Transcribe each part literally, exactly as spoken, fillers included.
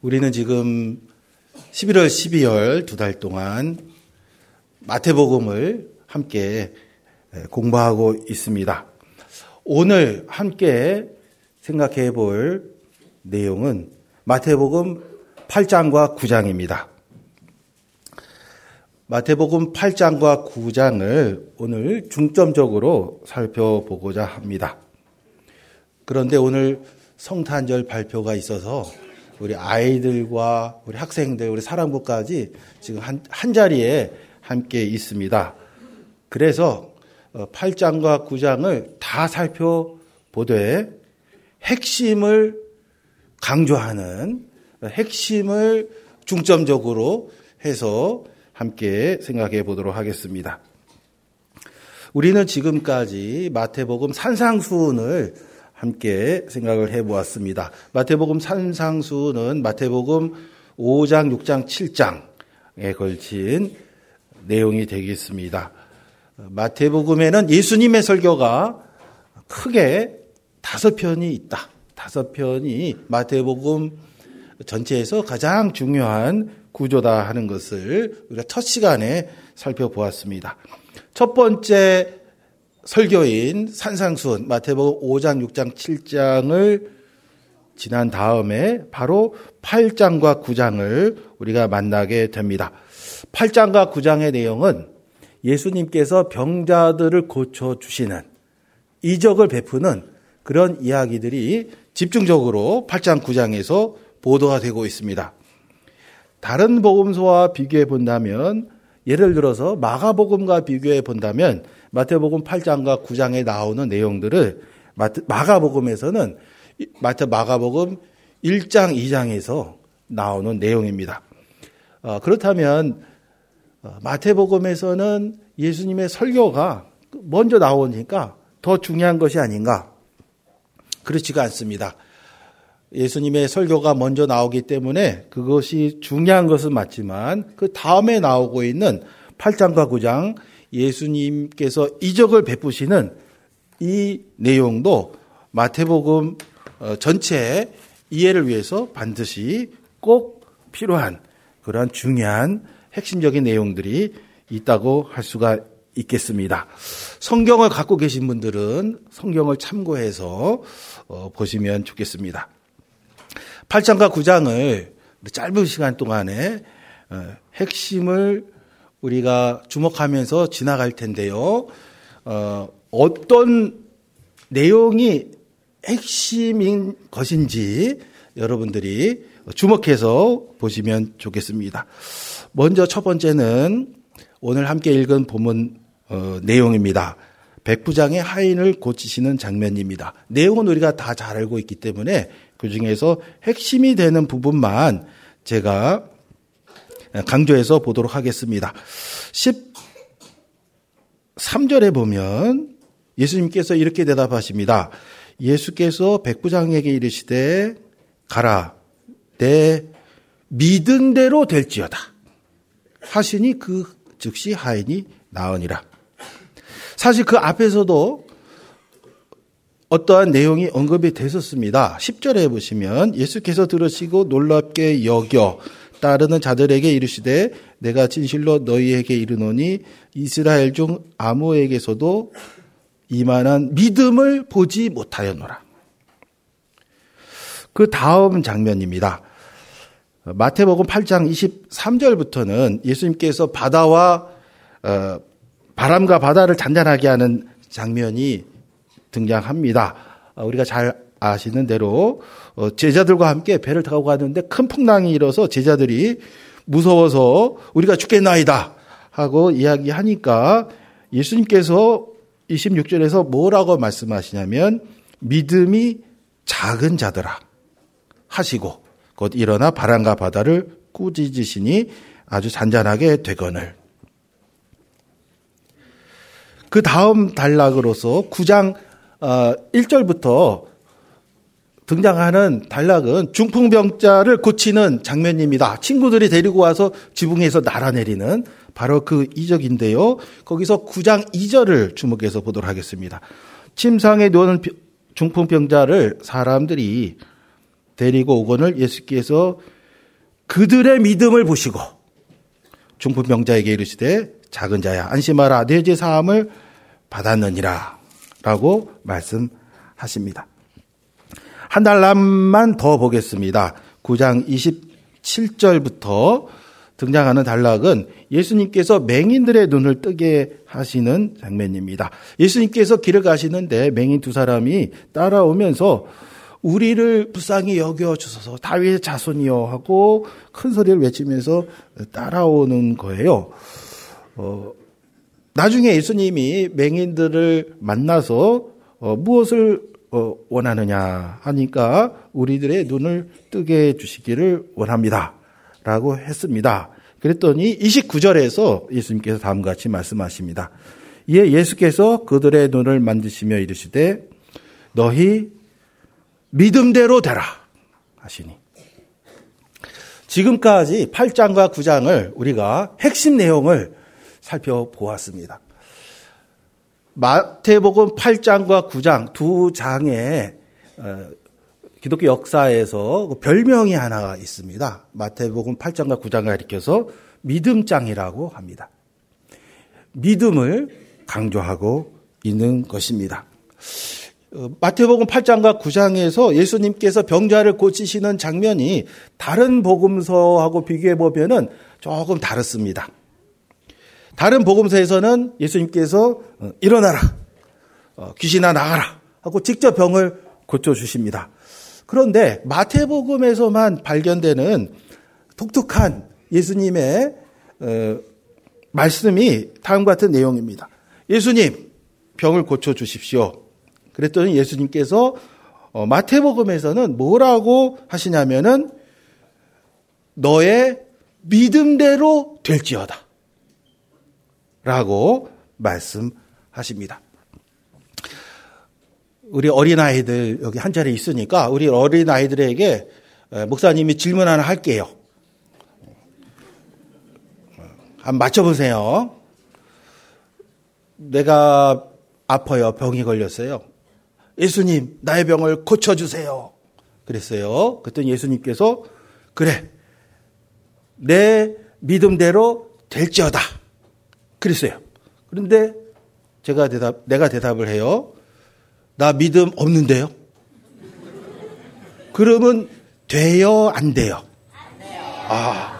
우리는 지금 십일월, 십이월 두 달 동안 마태복음을 함께 공부하고 있습니다. 오늘 함께 생각해 볼 내용은 마태복음 팔 장과 구 장입니다. 마태복음 팔 장과 구 장을 오늘 중점적으로 살펴보고자 합니다. 그런데 오늘 성탄절 발표가 있어서 우리 아이들과 우리 학생들, 우리 사랑부까지 지금 한, 한 자리에 함께 있습니다. 그래서 팔 장과 구 장을 다 살펴보되 핵심을 강조하는, 핵심을 중점적으로 해서 함께 생각해 보도록 하겠습니다. 우리는 지금까지 마태복음 산상수훈을 함께 생각을 해보았습니다. 마태복음 산상수훈은 마태복음 오 장, 육 장, 칠 장에 걸친 내용이 되겠습니다. 마태복음에는 예수님의 설교가 크게 다섯 편이 있다. 다섯 편이 마태복음 전체에서 가장 중요한 구조다 하는 것을 우리가 첫 시간에 살펴보았습니다. 첫 번째 설교인 산상수훈 마태복음 오 장, 육 장, 칠 장을 지난 다음에 바로 팔 장과 구 장을 우리가 만나게 됩니다. 팔 장과 구 장의 내용은 예수님께서 병자들을 고쳐주시는, 이적을 베푸는 그런 이야기들이 집중적으로 팔 장, 구 장에서 보도가 되고 있습니다. 다른 복음서와 비교해 본다면, 예를 들어서 마가복음과 비교해 본다면 마태복음 팔 장과 구 장에 나오는 내용들을 마가복음에서는 마태 마가복음 일 장, 이 장에서 나오는 내용입니다. 어, 그렇다면 마태복음에서는 예수님의 설교가 먼저 나오니까 더 중요한 것이 아닌가? 그렇지가 않습니다. 예수님의 설교가 먼저 나오기 때문에 그것이 중요한 것은 맞지만 그 다음에 나오고 있는 팔 장과 구 장, 예수님께서 이적을 베푸시는 이 내용도 마태복음 전체의 이해를 위해서 반드시 꼭 필요한 그러한 중요한 핵심적인 내용들이 있다고 할 수가 있겠습니다. 성경을 갖고 계신 분들은 성경을 참고해서 보시면 좋겠습니다. 팔 장과 구 장을 짧은 시간 동안에 핵심을 우리가 주목하면서 지나갈 텐데요. 어, 어떤 내용이 핵심인 것인지 여러분들이 주목해서 보시면 좋겠습니다. 먼저 첫 번째는 오늘 함께 읽은 본문 어, 내용입니다. 백부장의 하인을 고치시는 장면입니다. 내용은 우리가 다 잘 알고 있기 때문에 그 중에서 핵심이 되는 부분만 제가 강조해서 보도록 하겠습니다. 십삼 절에 보면 예수님께서 이렇게 대답하십니다. 예수께서 백부장에게 이르시되 가라, 내 믿은 대로 될지어다 하시니 그 즉시 하인이 나으니라. 사실 그 앞에서도 어떠한 내용이 언급이 됐었습니다. 십 절에 보시면 예수께서 들으시고 놀랍게 여겨 따르는 자들에게 이르시되 내가 진실로 너희에게 이르노니 이스라엘 중 아무에게서도 이만한 믿음을 보지 못하였노라. 그 다음 장면입니다. 마태복음 팔 장 이십삼 절부터는 예수님께서 바다와 어, 바람과 바다를 잔잔하게 하는 장면이 등장합니다. 우리가 잘 아시는 대로 제자들과 함께 배를 타고 가는데 큰 풍랑이 일어서 제자들이 무서워서 우리가 죽겠나이다 하고 이야기하니까 예수님께서 이십육 절에서 뭐라고 말씀하시냐면 믿음이 작은 자들아 하시고 곧 일어나 바람과 바다를 꾸짖으시니 아주 잔잔하게 되거늘. 그 다음 단락으로서 구 장 일 절부터 등장하는 단락은 중풍병자를 고치는 장면입니다. 친구들이 데리고 와서 지붕에서 날아내리는 바로 그 이적인데요. 거기서 구 장 이 절을 주목해서 보도록 하겠습니다. 침상에 누워있는 중풍병자를 사람들이 데리고 오거늘 예수께서 그들의 믿음을 보시고 중풍병자에게 이르시되 작은 자야 안심하라 내 죄 사함을 받았느니라 라고 말씀하십니다. 한 단락만 더 보겠습니다. 구 장 이십칠 절부터 등장하는 단락은 예수님께서 맹인들의 눈을 뜨게 하시는 장면입니다. 예수님께서 길을 가시는데 맹인 두 사람이 따라오면서 우리를 불쌍히 여겨주소서 다윗의 자손이여 하고 큰 소리를 외치면서 따라오는 거예요. 어, 나중에 예수님이 맹인들을 만나서 어, 무엇을 어, 원하느냐 하니까 우리들의 눈을 뜨게 해주시기를 원합니다 라고 했습니다. 그랬더니 이십구 절에서 예수님께서 다음과 같이 말씀하십니다. 이에 예수께서 그들의 눈을 만지시며 이르시되 너희 믿음대로 되라 하시니. 지금까지 팔 장과 구 장을 우리가 핵심 내용을 살펴보았습니다. 마태복음 팔 장과 구 장 두 장에 기독교 역사에서 별명이 하나가 있습니다. 마태복음 팔 장과 구 장을 가리켜서 믿음장이라고 합니다. 믿음을 강조하고 있는 것입니다. 마태복음 팔 장과 구 장에서 예수님께서 병자를 고치시는 장면이 다른 복음서하고 비교해 보면은 조금 다릅니다. 다른 복음서에서는 예수님께서 일어나라, 귀신아 나가라 하고 직접 병을 고쳐주십니다. 그런데 마태복음에서만 발견되는 독특한 예수님의 말씀이 다음과 같은 내용입니다. 예수님 병을 고쳐주십시오. 그랬더니 예수님께서 마태복음에서는 뭐라고 하시냐면은 너의 믿음대로 될지어다 라고 말씀하십니다. 우리 어린아이들 여기 한 자리에 있으니까 우리 어린아이들에게 목사님이 질문 하나 할게요. 한번 맞춰보세요. 내가 아파요. 병이 걸렸어요. 예수님 나의 병을 고쳐주세요. 그랬어요. 그랬더니 예수님께서 그래 내 믿음대로 될지어다 그랬어요. 그런데 제가 대답, 내가 대답을 해요. 나 믿음 없는데요. 그러면 돼요, 안 돼요? 안 돼요. 아,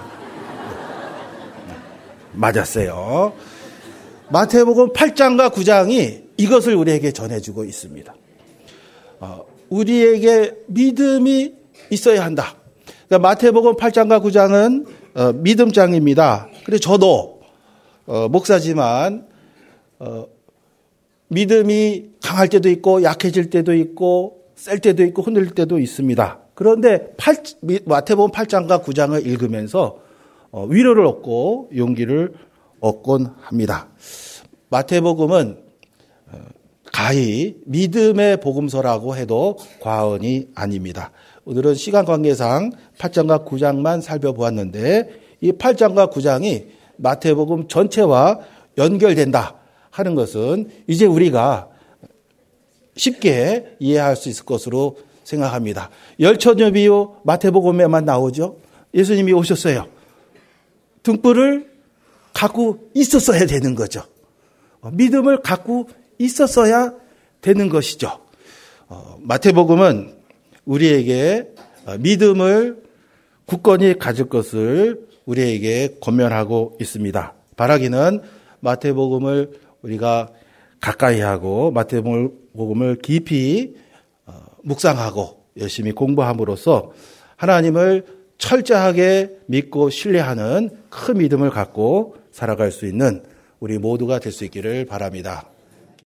맞았어요. 마태복음 팔 장과 구 장이 이것을 우리에게 전해주고 있습니다. 어, 우리에게 믿음이 있어야 한다. 그러니까 마태복음 팔 장과 구 장은 어, 믿음장입니다. 그래서 저도 어, 목사지만 어, 믿음이 강할 때도 있고 약해질 때도 있고 셀 때도 있고 흔들릴 때도 있습니다. 그런데 팔, 마태복음 팔 장과 구 장을 읽으면서 어, 위로를 얻고 용기를 얻곤 합니다. 마태복음은 어, 가히 믿음의 복음서라고 해도 과언이 아닙니다. 오늘은 시간 관계상 팔 장과 구 장만 살펴보았는데 이 팔 장과 구 장이 마태복음 전체와 연결된다 하는 것은 이제 우리가 쉽게 이해할 수 있을 것으로 생각합니다. 열처녀비유 마태복음에만 나오죠. 예수님이 오셨어요. 등불을 갖고 있었어야 되는 거죠. 믿음을 갖고 있었어야 되는 것이죠. 마태복음은 우리에게 믿음을 굳건히 가질 것을 우리에게 권면하고 있습니다. 바라기는 마태복음을 우리가 가까이 하고 마태복음을 깊이 묵상하고 열심히 공부함으로써 하나님을 철저하게 믿고 신뢰하는 큰 믿음을 갖고 살아갈 수 있는 우리 모두가 될 수 있기를 바랍니다.